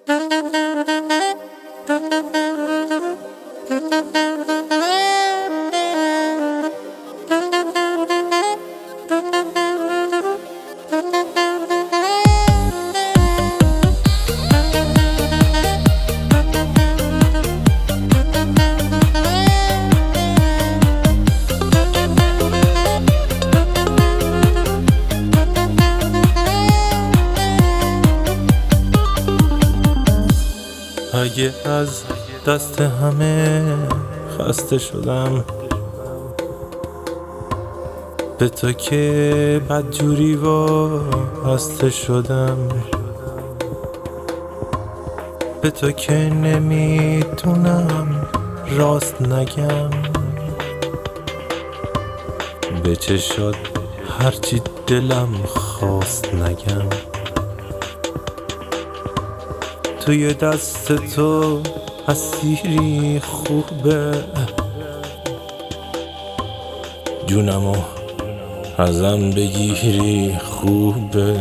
اگه از دست همه خسته شدم، به تو که بدجوری وابسته شدم، به تو که نمیتونم راست نگم، به چشات هرچی دلم خواست نگم. توی دست تو اسیری خوبه، جونمو ازم بگیری خوبه.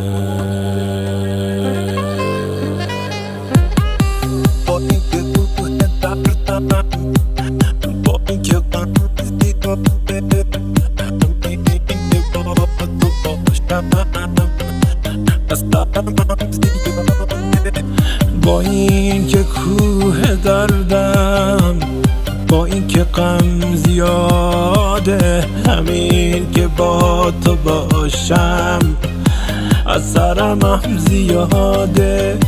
با اینکه روح دردم، با اینکه قلبی داده، اینکه با تو باشم از دردم زیاده. با این که کوه دردم، با این که غم زیاده، همین که با تو باشم از سرم زیاده.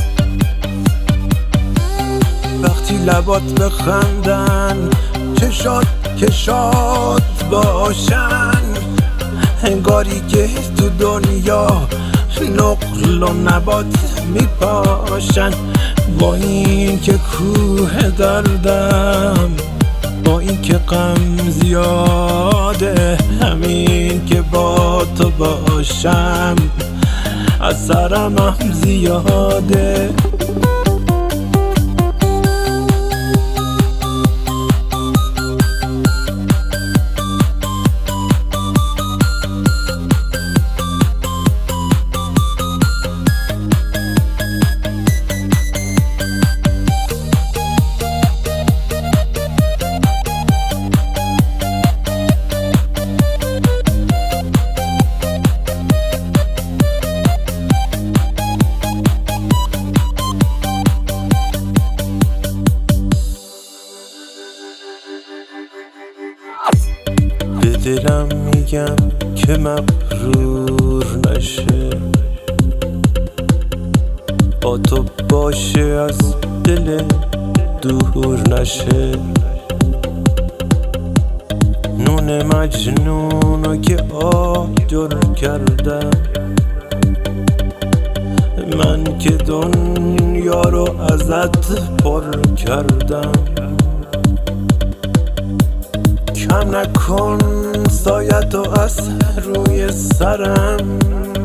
وقتی لبات بخندن، چشات که شاد باشن، انگاری که تو دنیا نقل و نبات میپاشن. با این که کوه دردم، با این که غم زیاده، همین که با تو باشم از سرم زیاده. به دلم میگم که مغرور نشه، با تو باشه از دل دور نشه. نون مجنونو که آجر کردم، من که دنیا رو ازت پر کردم. کم نکن سایتو از روی سرم،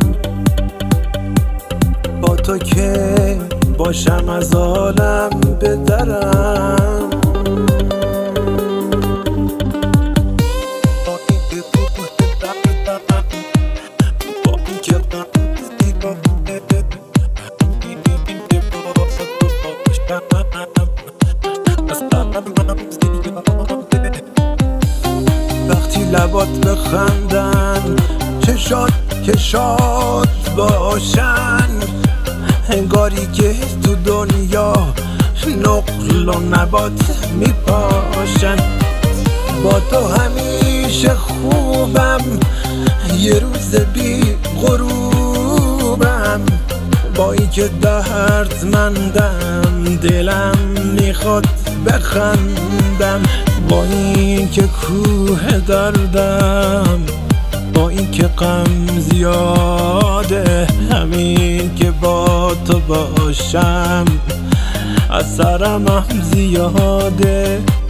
با تو که باشم از عالم بدرم. با این که روح دردم، با این که غم زیاده، این که با تو باشم از سرم زیاده. وقتی لبات بخندن، چشات که شاد باشن، انگاری که تو دنیا نقل و نبات میپاشن. با تو همیشه خوبم، یه روز بی غروبم. با این که دردمندم، دلم میخواد بخندم. با این که کوه دردم، با این که غم زیاده، همین که با تو باشم از سرم زیاده.